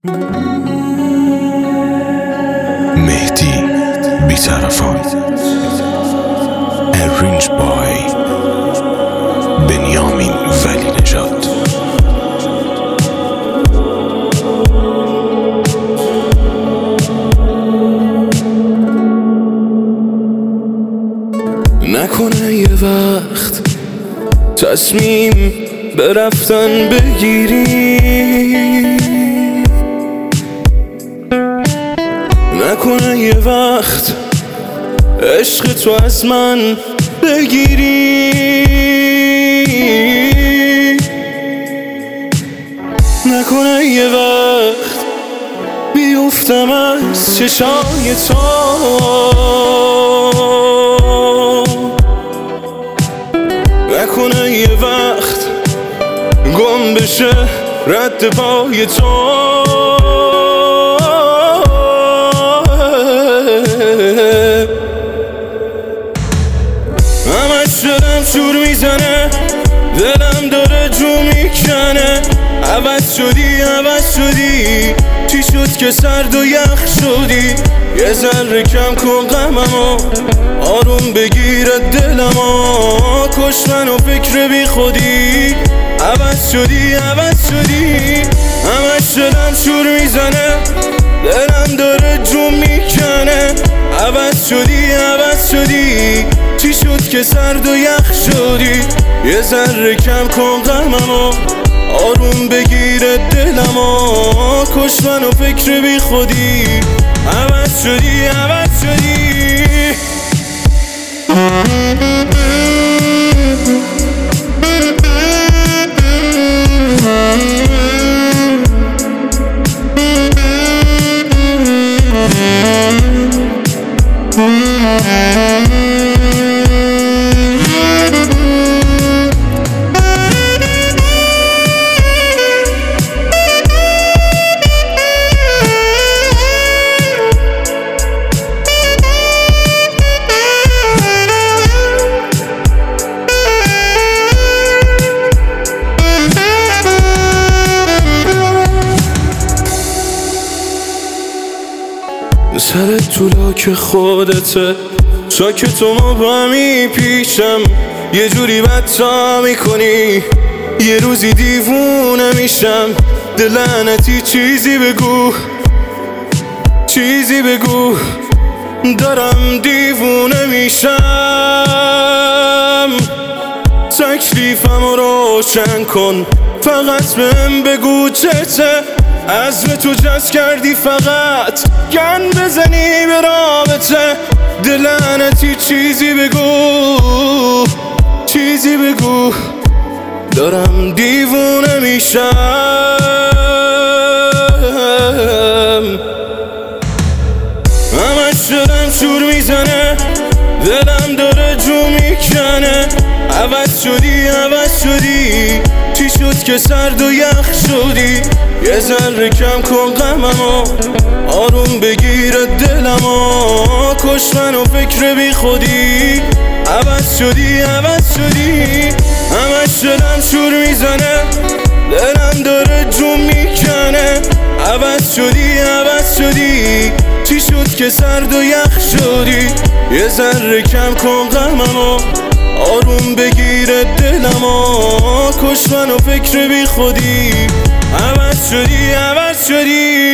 مهدی بی‌طرفان Arranged by بنیامین ولی نژاد. نکنه یه وقت تصمیم به رفتن بگیری، نکنه یه وقت عشق تو از من بگیری، نکنه یه وقت بیفتم از چشای تو، نکنه یه وقت گم بشه رد پای تو. همش دلم شور میزنه، دلم داره جو میکنه. عوض شدی چی شد که سرد و یخ شدی؟ یه ذره کم کن غممو، آروم بگیره دلمو، کش منو فکر بی خودی. عوض شدی همش دلم شور میزنه، دلم داره جو میکنه. عوض شدی چی شد که سرد و یخ شدی؟ یه ذره کم کن غممو، آروم بگیره دلمو، کش منو فکر بی خودی. عوض شدی سرت تو لاک خودته، ساکت و مبهمی پیشم، یه جوری بدتا میکنی، یه روزی دیوونه میشم. دلعنتی چیزی بگو دارم دیوونه میشم. تکلیفمو روشن کن، فقط بهم بگو چته. عزم تو جز کردی فقط گن بزنی به رابطه. دلعنتی چیزی بگو دارم دیوونه میشم. همش دلم شور میزنه، دلم داره جو میکنه. عوض شدی چی شد که سرد و یخ شدی؟ یه ذره کم کن غممو، آروم بگیره دلمو، کش منو فکر بی خودی. عوض شدی همش دلم شور میزنه، دلم داره جو میکنه. عوض شدی چی شد که سرد و یخ شدی؟ یه ذره کم کن غممو، آروم بگیره دلمو، کش منو فکر بی خودی. عوض شدی